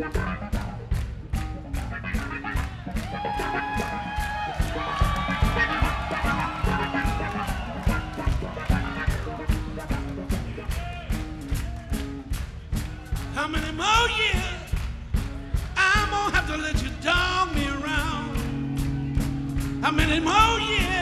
How many more years I'm gonna have to let you dog me around? How many more years